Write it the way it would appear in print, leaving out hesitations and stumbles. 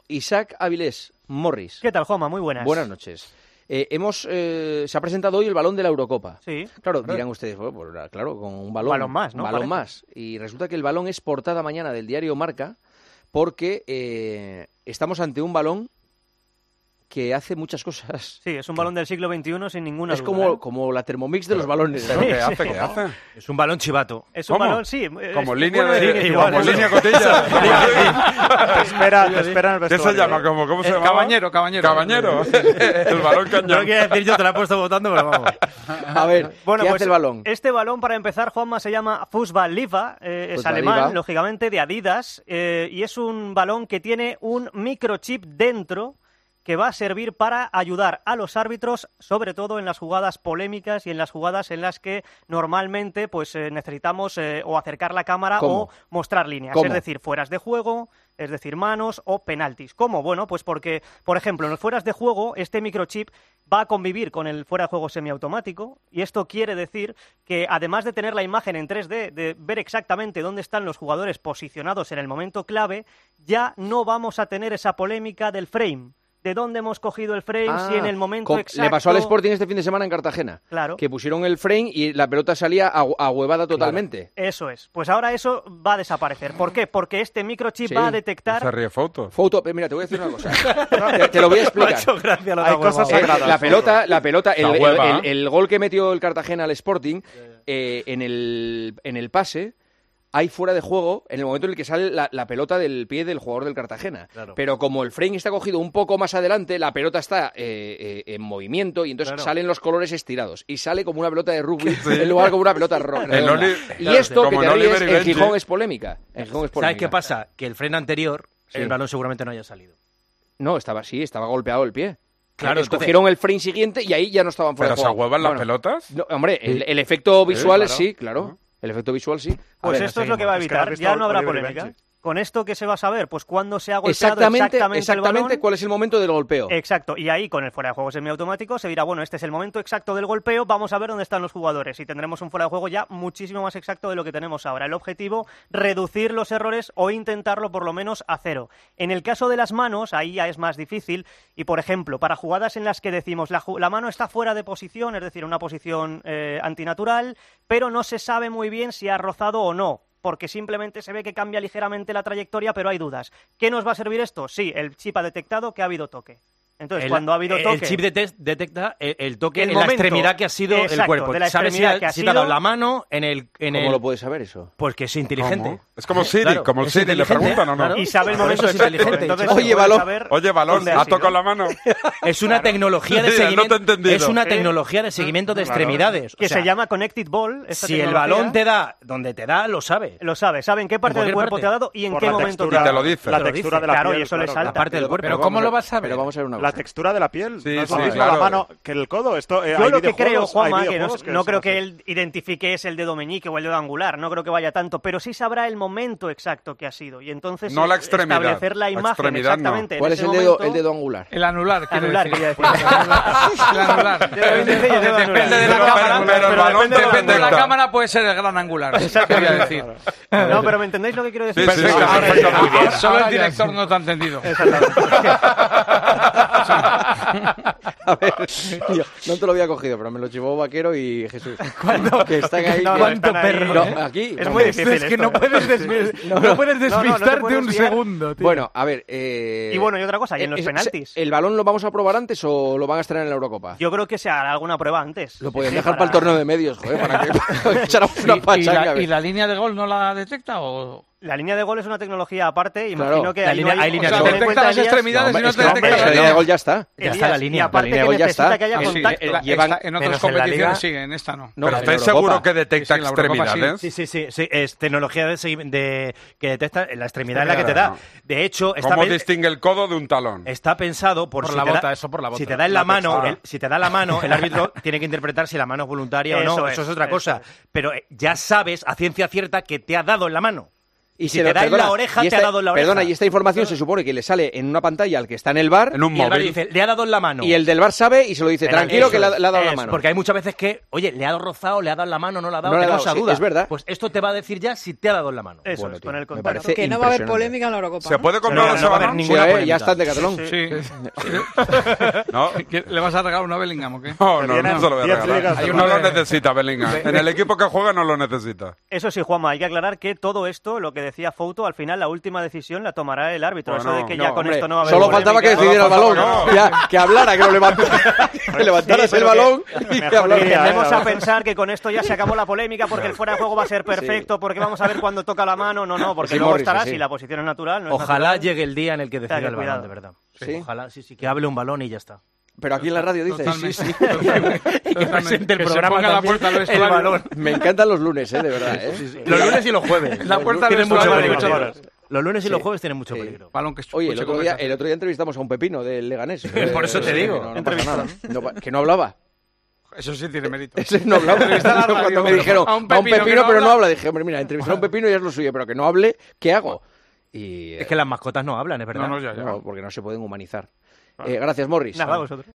Isaac Avilés, Morris. ¿Qué tal, Juanma? Muy buenas. Buenas noches. Se ha presentado hoy el balón de la Eurocopa. Sí. Claro, dirán ustedes, bueno, pues, claro, con un balón. Balón más, ¿no? Balón Parece. más. Y resulta que el balón es portada mañana del diario Marca porque estamos ante un balón que hace muchas cosas. Sí, es un balón del siglo XXI sin ninguna Es duda. como la Thermomix de los balones. ¿Pero ¿no? qué hace? ¿Qué hace? Es un balón chivato. Es un ¿Cómo? balón, sí. Como es- línea bueno, de... igual, Como eso. línea cotilla. Te espera en el ¿Qué vestuario. se llama? ¿Cómo se llama? Cabañero. Cabañero. El balón No cañón. lo quiero decir yo, te la he puesto votando, pero vamos. A ver, Bueno, ¿qué pues hace el balón? Este balón, para empezar, Juanma, se llama Fußball Liva, es Fußball alemán, Liva. lógicamente, de Adidas, y es un balón que tiene un microchip dentro que va a servir para ayudar a los árbitros, sobre todo en las jugadas polémicas y en las jugadas en las que normalmente pues necesitamos o acercar la cámara ¿Cómo? o mostrar líneas, ¿Cómo? es decir, fueras de juego, es decir, manos o penaltis. ¿Cómo? Bueno, pues porque, por ejemplo, en los fueras de juego, este microchip va a convivir con el fuera de juego semiautomático, y esto quiere decir que además de tener la imagen en 3D, de ver exactamente dónde están los jugadores posicionados en el momento clave, ya no vamos a tener esa polémica del frame. ¿De dónde hemos cogido el frame? Si en el momento exacto... Le pasó al Sporting este fin de semana en Cartagena. Claro. Que pusieron el frame y la pelota salía ahuevada totalmente. Eso es. Pues ahora eso va a desaparecer. ¿Por qué? Porque este microchip Sí. va a detectar... Se ríe foto. Mira, te voy a decir una cosa. te lo voy a explicar. Hay cosas sagradas. La pelota, La hueva. el gol que metió el Cartagena al Sporting, en el pase, hay fuera de juego en el momento en el que sale la pelota del pie del jugador del Cartagena. Claro. Pero como el frame está cogido un poco más adelante, la pelota está en movimiento y entonces Claro. salen los colores estirados. Y sale como una pelota de rugby en lugar como una pelota redonda. Y claro, esto como que en te ríes, Oliver y en Benji. Gijón es polémica. En Gijón es ¿Sabes polémica. qué pasa? Que el freno anterior, Sí. el balón seguramente no haya salido. No, estaba golpeado el pie. Claro, Escogieron el frame siguiente y ahí ya no estaban fuera ¿Pero de se juego. ahuevan las Bueno, pelotas? no, hombre, el efecto visual claro. sí, claro. El efecto visual sí. A Pues ver, esto es lo que va a Es que no has evitar. visto Ya no habrá Oliver y polémica. Benji. Con esto, ¿qué se va a saber? Pues cuándo se ha golpeado exactamente el balón. cuál es el momento del golpeo. Exacto, y ahí con el fuera de juego semiautomático se dirá, bueno, este es el momento exacto del golpeo, vamos a ver dónde están los jugadores, y tendremos un fuera de juego ya muchísimo más exacto de lo que tenemos ahora. El objetivo, reducir los errores o intentarlo por lo menos a cero. En el caso de las manos, ahí ya es más difícil, y por ejemplo, para jugadas en las que decimos la mano está fuera de posición, es decir, una posición antinatural, pero no se sabe muy bien si ha rozado o no, porque simplemente se ve que cambia ligeramente la trayectoria, pero hay dudas. ¿Qué nos va a servir esto? Sí, el chip ha detectado que ha habido toque. Entonces, cuando ha habido toque... El chip detecta el toque El en momento. la extremidad que ha sido el Exacto, cuerpo. de la ¿Sabes si extremidad que ha te ha dado sido? la mano en el... ¿Cómo lo puedes saber eso? Pues que es inteligente. ¿Cómo? Es como Siri, Claro, como el es Siri, le inteligente, preguntan o no. claro. Y sabe el Por momento eso es exacto. inteligente. Entonces, Oye, se puede balón. saber Oye, balón, dónde ha ¿ha tocado sido. la mano? Es una tecnología de Mira, no te he seguimiento. entendido. Es una Sí. tecnología de seguimiento de extremidades. Que O sea, se llama Connected Ball. esta si el tecnología. balón te da donde te da, lo sabe. Lo sabe en qué parte En del cualquier cuerpo parte. te ha dado y en Por qué la momento textura, te lo dice. La Te lo textura dice. de la Claro, piel. y eso le claro, salta. La parte del cuerpo. Pero ¿cómo lo vas a ver? Pero vamos a ver una La cosa. textura de la piel. Sí, no es sí, lo mismo claro. la mano que el codo. Esto, Yo hay lo que creo, videojuegos, Juanma, hay que videojuegos no creo son que así. él identifique es el dedo meñique o el dedo angular, no creo que vaya tanto, pero sí sabrá el momento exacto que ha sido. Y entonces No la extremidad. establecer la La imagen extremidad no. exactamente en ¿Cuál es ese el dedo, momento. el dedo angular? El anular, quiero Anular, decir. quería decir. El anular. Depende de la cámara, pero el balón Depende de la detecta. cámara, puede ser el gran angular. Quería decir. No, pero ¿me entendéis lo que quiero decir? Sí, perfecto, Ahora perfecto, ya. muy bien. Solo el Ahora ya director no te ha entendido. A ver, tío, no te lo había cogido, pero me lo llevó Vaquero y Jesús. Que están ahí. No, que- no, están ahí. No, aquí. Es no, muy no. difícil. Es que esto, no puedes, no puedes no te despistarte puedes un fiar. segundo, tío. Bueno, a ver. Y bueno, y otra cosa, y en los penaltis. ¿El balón lo vamos a probar antes o lo van a estrenar en la Eurocopa? Yo creo que se hará alguna prueba antes. Lo podían Sí, dejar para el torneo de medios, joder, para que echáramos una pachanga. ¿Y la línea de gol no la detecta o...? La línea de gol es una tecnología aparte, Claro. imagino que La ahí línea- no hay... hay líneas o sea, de ten en gol. cuenta, Detecta las Elías, extremidades y no es te que detecta la la línea de línea. gol ya está. Ya está Elías, la línea. Y aparte La línea de que gol ya necesita está. que haya Sí, contacto. llevan- en menos otras en la competiciones Liga. sí, en esta no. No, Pero en ¿estáis Eurocopa. seguros que detecta Sí, en la Eurocopa extremidades? Sí, es tecnología que detecta la extremidad en la que te da. De hecho, ¿Cómo distingue el codo de un talón? está pensado por Por si la te bota, da, eso por la bota. si te da en la mano, textura. si te da la mano, el árbitro tiene que interpretar si la mano es voluntaria o no. Eso es otra cosa. Pero ya sabes a ciencia cierta que te ha dado en la mano. Y si te da en la oreja, te ha dado en la oreja. Perdona, y esta información se supone que le sale en una pantalla al que está en el bar. En un Y el VAR móvil. dice, le ha dado en la mano. Y el del bar sabe y se lo dice, tranquilo que le ha dado en la mano. Porque hay muchas veces que, oye, le ha dado rozado, le ha dado en la mano, no le ha dado, No le ha tenemos dado, esa sí, duda. es verdad. Pues esto te va a decir ya si te ha dado en la mano. Eso Bueno, es, tío, con el me contacto. parece Que no va a haber impresionante. polémica en la Eurocopa. ¿Se puede comprar No, la no va a haber sábana? Sí, ninguna ya polémica. está el Decathlon. Sí. No. ¿Le vas a regalar una Bellingham o qué? No, no, vienen no se lo voy a 10 regalar. ligas de No lo Madrid. necesita Bellingham. En el equipo que juega no lo necesita. Eso sí, Juanma, hay que aclarar que todo esto, lo que decía Fouto, al final la última decisión la tomará el árbitro. Bueno, eso de que ya con hombre, esto no va a haber solo polémica. faltaba que decidiera el balón, No. ya, que hablara, que lo levantara, que levantaras Sí, el pero balón que y que mejor hablara. diría, Tendemos Claro. a pensar que con esto ya se acabó la polémica porque el fuera de juego va a ser perfecto, porque vamos a ver cuándo toca la mano. No, porque Sí, luego Morris, estará sí. si la posición es natural. No es Ojalá natural. llegue el día en el que decida que el balón, cuidado. de verdad. ¿Sí? Ojalá, sí, que hable un balón y ya está. Pero aquí en la radio dices, Totalmente. sí, sí. Y que presente el Que se programa ponga a la también, puerta del el vestuario. balón. Me encantan los lunes, de verdad, Los lunes y los jueves. La puerta del tienen mucho vestuario. peligro. Sí. Los lunes y los Sí. jueves tienen mucho Sí. peligro. Balón que Oye, escuche correcta. el otro día entrevistamos a un pepino del Leganés. Por eso te digo. No pasa nada. Que no hablaba. Eso sí tiene mérito. Ese no hablaba. Entrevistar a la radio, Cuando me pero dijeron, a un a un pepino que pepino, no pero no habla. habla. Dije, hombre, mira, entrevistar a un pepino ya es lo suyo, pero que no hable, ¿qué hago? Y, Es que las mascotas no hablan, es verdad. No, ya. no, porque no se pueden humanizar. Gracias, Morris. Nada, vosotros.